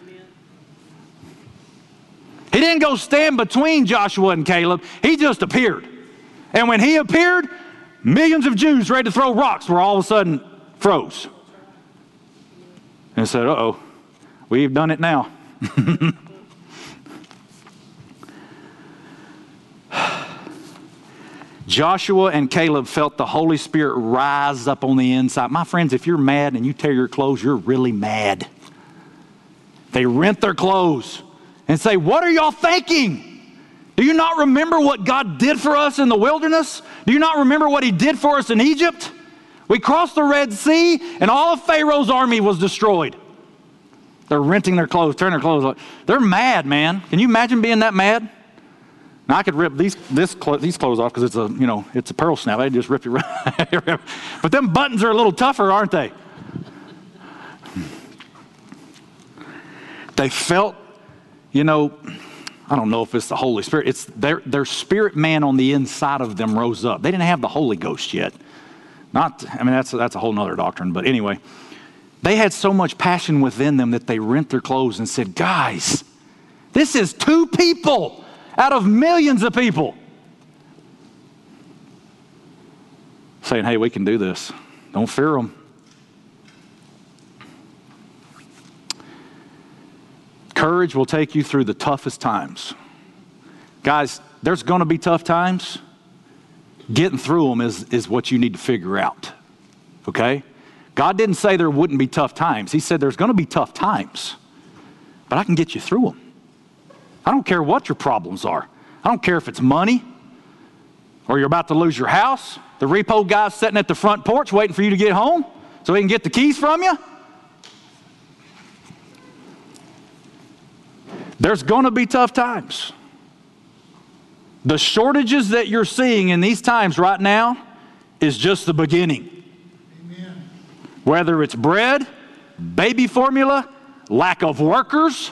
He didn't go stand between Joshua and Caleb. He just appeared. And when he appeared, millions of Jews ready to throw rocks were all of a sudden froze. And said, uh-oh, we've done it now. Joshua and Caleb felt the Holy Spirit rise up on the inside. My friends, if you're mad and you tear your clothes, you're really mad. They rent their clothes and say, what are y'all thinking? Do you not remember what God did for us in the wilderness? Do you not remember what he did for us in Egypt? We crossed the Red Sea and all of Pharaoh's army was destroyed. They're renting their clothes, tearing their clothes. They're mad, man. Can you imagine being that mad? Now I could rip these this these clothes off because it's a you know it's a pearl snap. I just rip it right. But them buttons are a little tougher, aren't they? They felt, you know, I don't know if it's the Holy Spirit. It's their their spirit man on the inside of them rose up. They didn't have the Holy Ghost yet. Not, I mean that's that's a whole nother doctrine. But anyway, they had so much passion within them that they rent their clothes and said, "Guys, this is two people out of millions of people saying, hey, we can do this. Don't fear them." Courage will take you through the toughest times. Guys, there's going to be tough times. Getting through them is, is what you need to figure out. Okay? God didn't say there wouldn't be tough times. He said there's going to be tough times, but I can get you through them. I don't care what your problems are. I don't care if it's money or you're about to lose your house. The repo guy's sitting at the front porch waiting for you to get home so he can get the keys from you. There's going to be tough times. The shortages that you're seeing in these times right now is just the beginning. Amen. Whether it's bread, baby formula, lack of workers.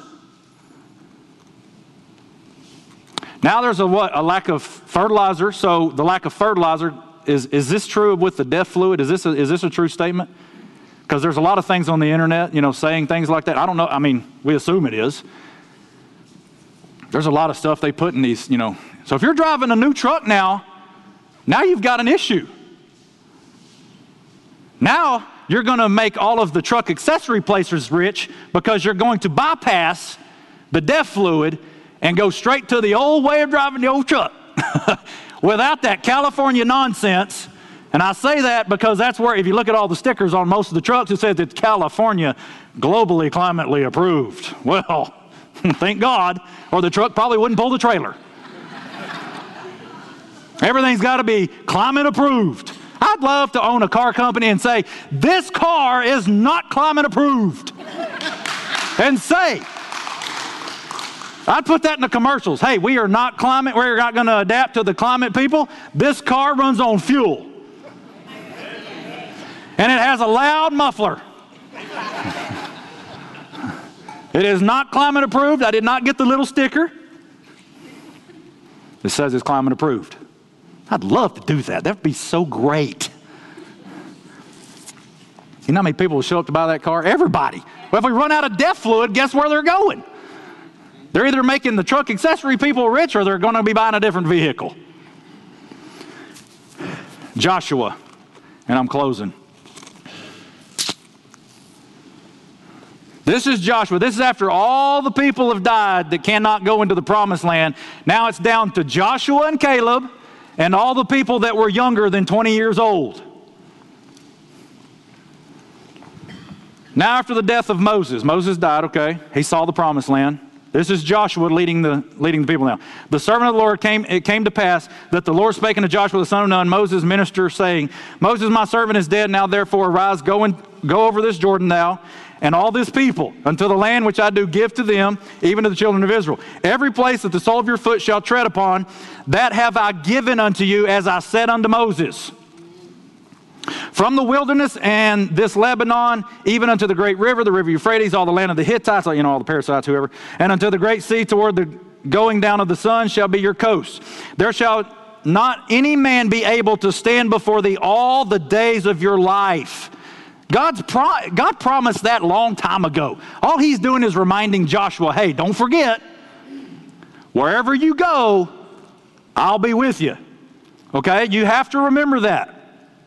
Now there's a what? A lack of fertilizer. So the lack of fertilizer, is, is this true with the death fluid? Is this a, is this a true statement? Because there's a lot of things on the internet, you know, saying things like that. I don't know. I mean, we assume it is. There's a lot of stuff they put in these, you know. So if you're driving a new truck now, now you've got an issue. Now you're going to make all of the truck accessory places rich because you're going to bypass the death fluid and go straight to the old way of driving the old truck without that California nonsense. And I say that because that's where, if you look at all the stickers on most of the trucks, it says it's California globally climately approved. Well, thank God, or the truck probably wouldn't pull the trailer. Everything's got to be climate approved. I'd love to own a car company and say, this car is not climate approved. And say, I'd put that in the commercials. Hey, we are not climate, we're not going to adapt to the climate people. This car runs on fuel. And it has a loud muffler. It is not climate approved. I did not get the little sticker. It says it's climate approved. I'd love to do that. That would be so great. You know how many people will show up to buy that car? Everybody. Well, if we run out of death fluid, guess where they're going? They're either making the truck accessory people rich or they're going to be buying a different vehicle. Joshua, and I'm closing. This is Joshua. This is after all the people have died that cannot go into the promised land. Now it's down to Joshua and Caleb and all the people that were younger than twenty years old. Now after the death of Moses, Moses died, okay. He saw the promised land. This is Joshua leading the leading the people now. The servant of the Lord came, it came to pass that the Lord spake unto Joshua the son of Nun, Moses' minister, saying, Moses my servant is dead, now therefore arise, go and go over this Jordan thou, and all this people, unto the land which I do give to them, even to the children of Israel. Every place that the sole of your foot shall tread upon, that have I given unto you, as I said unto Moses. From the wilderness and this Lebanon, even unto the great river, the river Euphrates, all the land of the Hittites, you know, all the parasites, whoever, and unto the great sea toward the going down of the sun shall be your coast. There shall not any man be able to stand before thee all the days of your life. God's pro- God promised that long time ago. All he's doing is reminding Joshua, hey, don't forget, wherever you go, I'll be with you. Okay? You have to remember that.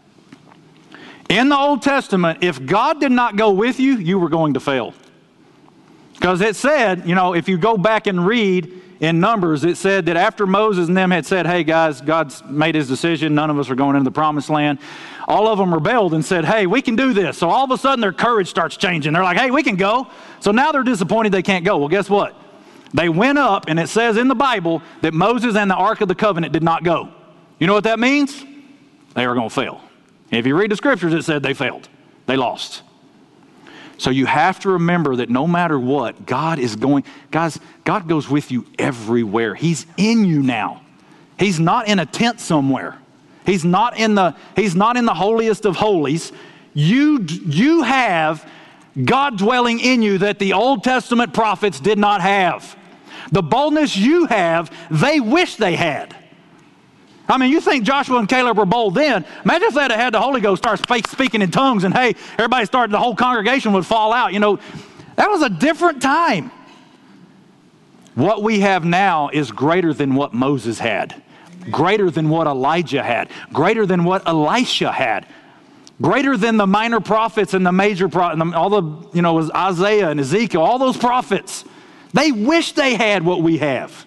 In the Old Testament, if God did not go with you, you were going to fail. Because it said, you know, if you go back and read in Numbers, it said that after Moses and them had said, hey guys, God's made his decision, none of us are going into the promised land, all of them rebelled and said, hey, we can do this. So all of a sudden their courage starts changing. They're like, hey, we can go. So now they're disappointed they can't go. Well, guess what? They went up, and it says in the Bible that Moses and the Ark of the Covenant did not go. You know what that means? They were going to fail. And if you read the scriptures, it said they failed. They lost. So you have to remember that no matter what, God is going, guys, God goes with you everywhere. He's in you now. He's not in a tent somewhere. He's not in the, he's not in the holiest of holies. You, you have God dwelling in you that the Old Testament prophets did not have. The boldness you have, they wish they had. I mean, you think Joshua and Caleb were bold then. Imagine if they'd have had the Holy Ghost start speaking in tongues and, hey, everybody started, the whole congregation would fall out. You know, that was a different time. What we have now is greater than what Moses had, greater than what Elijah had, greater than what Elisha had, greater than the minor prophets and the major prophets, all the, you know, Isaiah and Ezekiel, all those prophets. They wish they had what we have.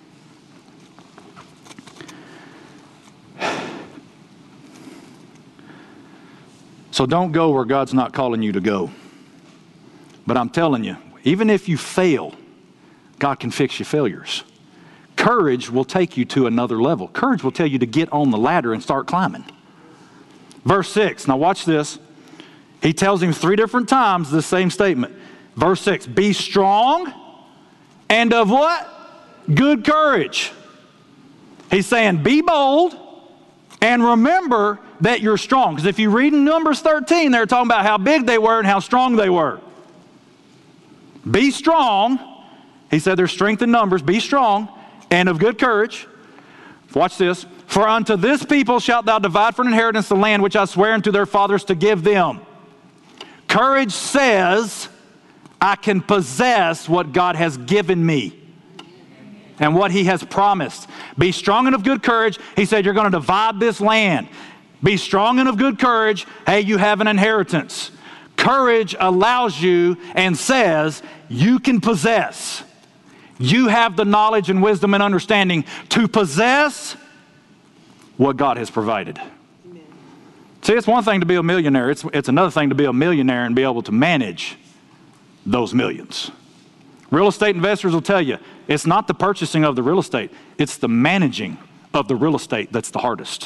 So don't go where God's not calling you to go. But I'm telling you, even if you fail, God can fix your failures. Courage will take you to another level. Courage will tell you to get on the ladder and start climbing. Verse six, now watch this. He tells him three different times the same statement. Verse six, be strong and of what? Good courage. He's saying be bold and remember that you're strong. Because if you read in Numbers thirteen, they're talking about how big they were and how strong they were. Be strong. He said there's strength in numbers. Be strong and of good courage. Watch this. For unto this people shalt thou divide for an inheritance the land which I swear unto their fathers to give them. Courage says, I can possess what God has given me and what he has promised. Be strong and of good courage. He said, you're going to divide this land. Be strong and of good courage. Hey, you have an inheritance. Courage allows you and says you can possess. You have the knowledge and wisdom and understanding to possess what God has provided. Amen. See, it's one thing to be a millionaire. It's, it's another thing to be a millionaire and be able to manage those millions. Real estate investors will tell you, it's not the purchasing of the real estate. It's the managing of the real estate that's the hardest.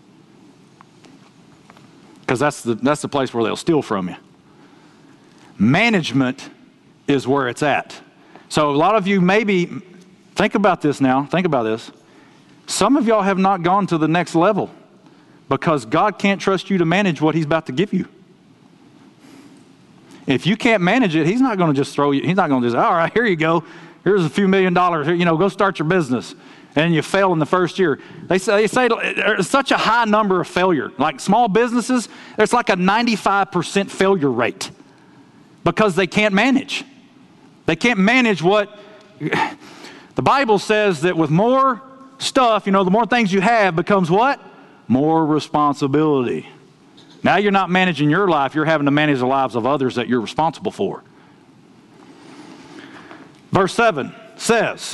Because that's the, that's the place where they'll steal from you. Management is where it's at. So a lot of you maybe, think about this now, think about this. Some of y'all have not gone to the next level because God can't trust you to manage what he's about to give you. If you can't manage it, he's not going to just throw you, he's not going to just, all right, here you go. Here's a few million dollars. Here, you know, go start your business. And you fail in the first year. They say, they say there's such a high number of failure. Like small businesses, there's like a ninety-five percent failure rate because they can't manage. They can't manage what, the Bible says that with more stuff, you know, the more things you have becomes what? More responsibility. Now you're not managing your life, you're having to manage the lives of others that you're responsible for. Verse seven says,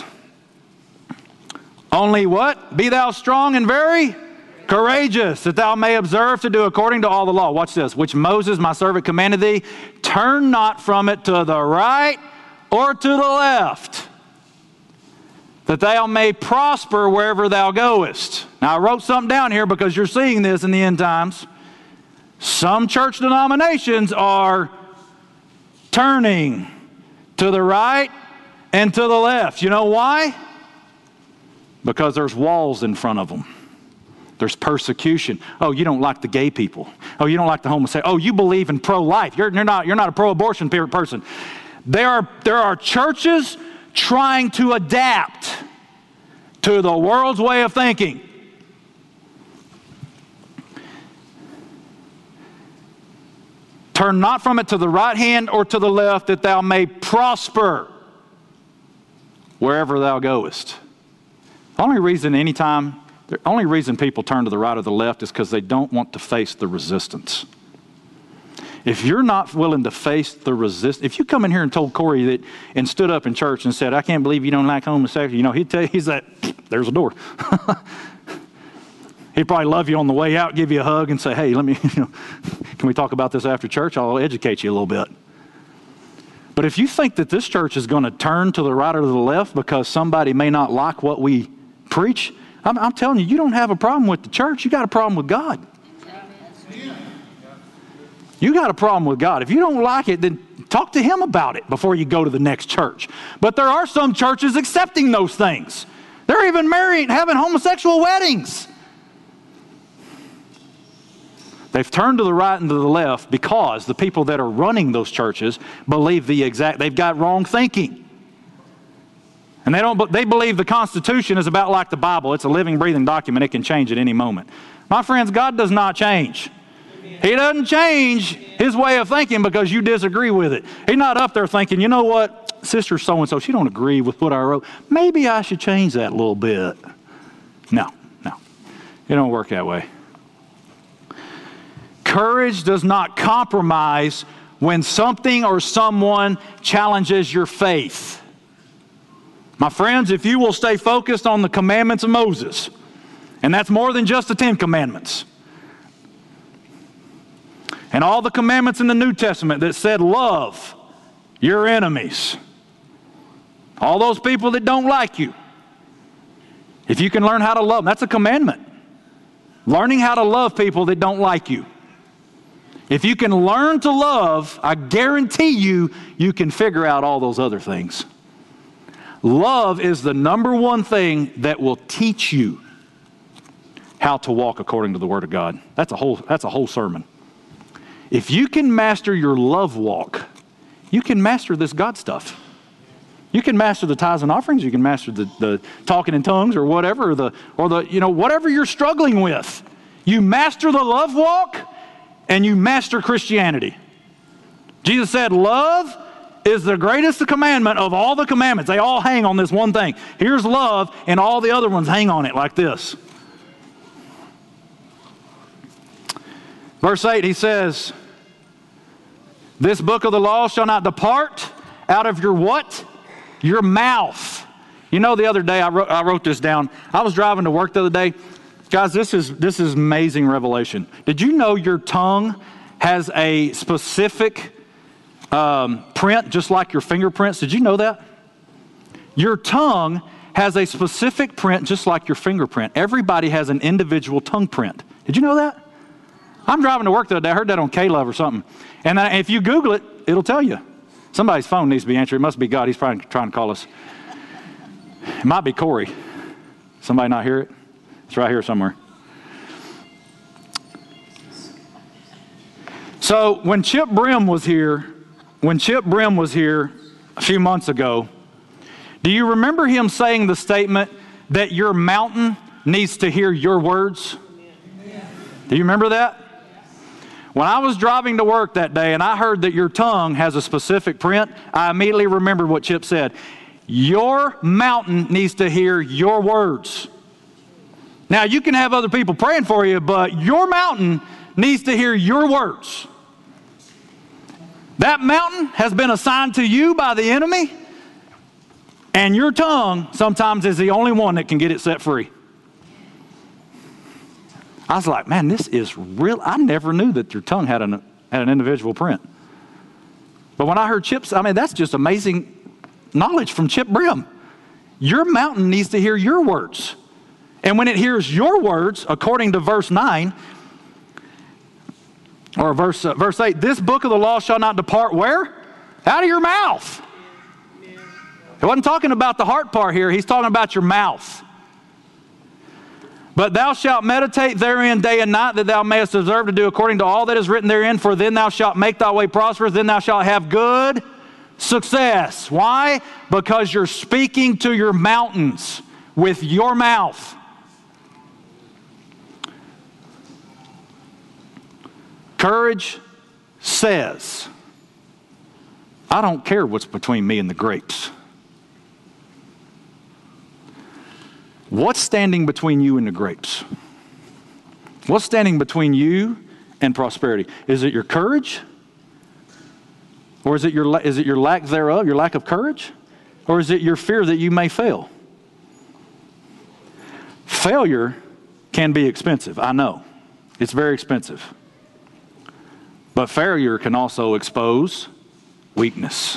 only what? Be thou strong and very courageous, that thou may observe to do according to all the law. Watch this. Which Moses, my servant, commanded thee. Turn not from it to the right or to the left, that thou may prosper wherever thou goest. Now, I wrote something down here because you're seeing this in the end times. Some church denominations are turning to the right and to the left. You know why? Because there's walls in front of them. There's persecution. Oh, you don't like the gay people. Oh, you don't like the homosexual. Oh, you believe in pro-life. You're, you're not, you're not a pro-abortion person. There are, there are churches trying to adapt to the world's way of thinking. Turn not from it to the right hand or to the left, that thou may prosper wherever thou goest. The only reason anytime, the only reason people turn to the right or the left is because they don't want to face the resistance. If you're not willing to face the resistance, if you come in here and told Corey that, and stood up in church and said, I can't believe you don't like homosexuals, you know, he'd tell you, he's like, there's a door. He'd probably love you on the way out, give you a hug and say, hey, let me, you know, can we talk about this after church? I'll educate you a little bit. But if you think that this church is going to turn to the right or to the left because somebody may not like what we preach, I'm, I'm telling you, you don't have a problem with the church. You got a problem with God. You got a problem with God. If you don't like it, then talk to Him about it before you go to the next church. But there are some churches accepting those things. They're even marrying, having homosexual weddings. They've turned to the right and to the left because the people that are running those churches believe the exact, they've got wrong thinking. And they don't, they believe the Constitution is about like the Bible. It's a living, breathing document. It can change at any moment. My friends, God does not change. He doesn't change His way of thinking because you disagree with it. He's not up there thinking, you know what, Sister so-and-so, she don't agree with what I wrote. Maybe I should change that a little bit. No, no. It don't work that way. Courage does not compromise when something or someone challenges your faith. My friends, if you will stay focused on the commandments of Moses, and that's more than just the Ten Commandments, and all the commandments in the New Testament that said love your enemies, all those people that don't like you, if you can learn how to love them, that's a commandment. Learning how to love people that don't like you. If you can learn to love, I guarantee you, you can figure out all those other things. Love is the number one thing that will teach you how to walk according to the Word of God. That's a whole, that's a whole sermon. If you can master your love walk, you can master this God stuff. You can master the tithes and offerings. You can master the, the talking in tongues or whatever, or the, or the, you know, whatever you're struggling with. You master the love walk and you master Christianity. Jesus said, love is the greatest commandment of all the commandments. They all hang on this one thing. Here's love, and all the other ones hang on it like this. Verse eight, he says, this book of the law shall not depart out of your what? Your mouth. You know, the other day, I wrote, I wrote this down. I was driving to work the other day. Guys, this is, this is amazing revelation. Did you know your tongue has a specific um, print, just like your fingerprints? Did you know that? Your tongue has a specific print, just like your fingerprint. Everybody has an individual tongue print. Did you know that? I'm driving to work the other day. I heard that on K-Love or something. And if you Google it, it'll tell you. Somebody's phone needs to be answered. It must be God. He's probably trying to call us. It might be Corey. Somebody not hear it? It's right here somewhere. So when Chip Brim was here, when Chip Brim was here a few months ago, do you remember him saying the statement that your mountain needs to hear your words? Do you remember that? When I was driving to work that day and I heard that your tongue has a specific print, I immediately remembered what Chip said. Your mountain needs to hear your words. Now, you can have other people praying for you, but your mountain needs to hear your words. That mountain has been assigned to you by the enemy, and your tongue sometimes is the only one that can get it set free. I was like, man, this is real. I never knew that your tongue had an, had an individual print. But when I heard Chip's, I mean, that's just amazing knowledge from Chip Brim. Your mountain needs to hear your words. And when it hears your words, according to verse nine, or verse, uh, verse eight, this book of the law shall not depart where? Out of your mouth. He wasn't talking about the heart part here. He's talking about your mouth. But thou shalt meditate therein day and night, that thou mayest observe to do according to all that is written therein, for then thou shalt make thy way prosperous, then thou shalt have good success. Why? Because you're speaking to your mountains with your mouth. Courage says, I don't care what's between me and the grapes. What's standing between you and the grapes? What's standing between you and prosperity? Is it your courage? Or is it your, is it your lack thereof, your lack of courage? Or is it your fear that you may fail? Failure can be expensive, I know. It's very expensive. But failure can also expose weakness.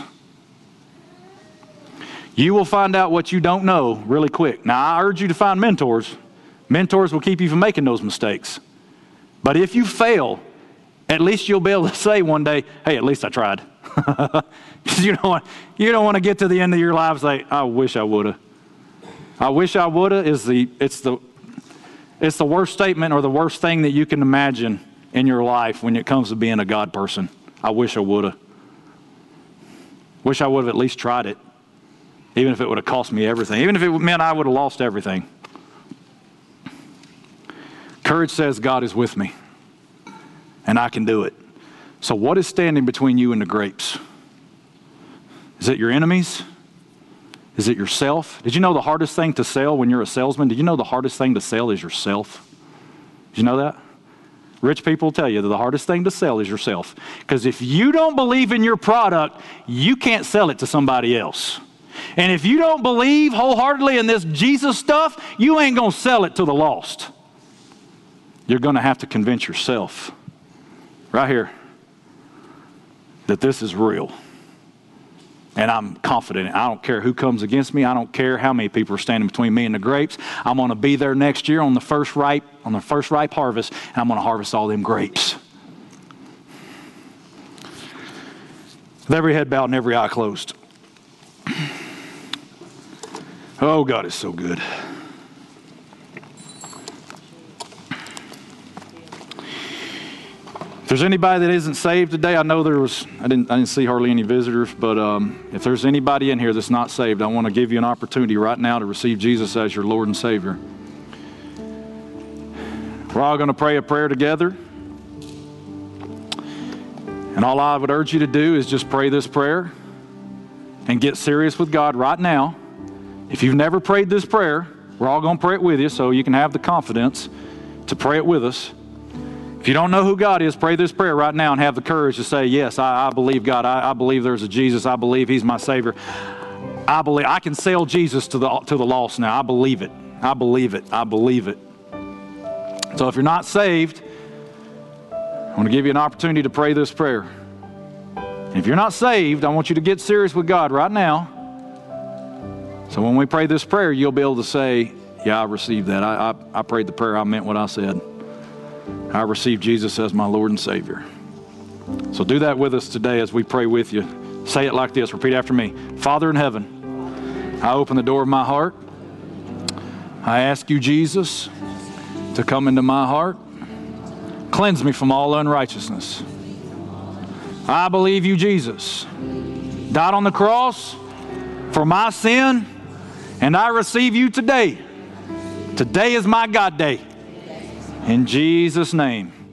You will find out what you don't know really quick. Now, I urge you to find mentors. Mentors will keep you from making those mistakes. But if you fail, at least you'll be able to say one day, hey, at least I tried. Because you don't want, you don't want to get to the end of your life and say, I wish I would have. I wish I would have is the, it's the, it's the worst statement or the worst thing that you can imagine in your life when it comes to being a God person. I wish I would have. Wish I would have at least tried it. Even if it would have cost me everything. Even if it meant I would have lost everything. Courage says God is with me. And I can do it. So what is standing between you and the grapes? Is it your enemies? Is it yourself? Did you know the hardest thing to sell when you're a salesman? Did you know the hardest thing to sell is yourself? Did you know that? Rich people will tell you that the hardest thing to sell is yourself. Because if you don't believe in your product, you can't sell it to somebody else. And if you don't believe wholeheartedly in this Jesus stuff, you ain't going to sell it to the lost. You're going to have to convince yourself right here that this is real. And I'm confident. I don't care who comes against me. I don't care how many people are standing between me and the grapes. I'm going to be there next year on the first ripe, on the first ripe harvest, and I'm going to harvest all them grapes. With every head bowed and every eye closed. Oh, God is so good. If there's anybody that isn't saved today, I know there was, I didn't, I didn't see hardly any visitors, but um, if there's anybody in here that's not saved, I want to give you an opportunity right now to receive Jesus as your Lord and Savior. We're all going to pray a prayer together. And all I would urge you to do is just pray this prayer and get serious with God right now. If you've never prayed this prayer, we're all going to pray it with you so you can have the confidence to pray it with us. If you don't know who God is, pray this prayer right now and have the courage to say, yes, I, I believe God. I, I believe there's a Jesus. I believe He's my Savior. I believe I can sell Jesus to the, to the lost now. I believe it. I believe it. I believe it. So if you're not saved, I want to give you an opportunity to pray this prayer. And if you're not saved, I want you to get serious with God right now. So when we pray this prayer, you'll be able to say, yeah, I received that. I, I, I prayed the prayer. I meant what I said. I received Jesus as my Lord and Savior. So do that with us today as we pray with you. Say it like this. Repeat after me. Father in heaven, I open the door of my heart. I ask you, Jesus, to come into my heart. Cleanse me from all unrighteousness. I believe you, Jesus, died on the cross for my sin, and I receive you today. Today is my God day. In Jesus' name.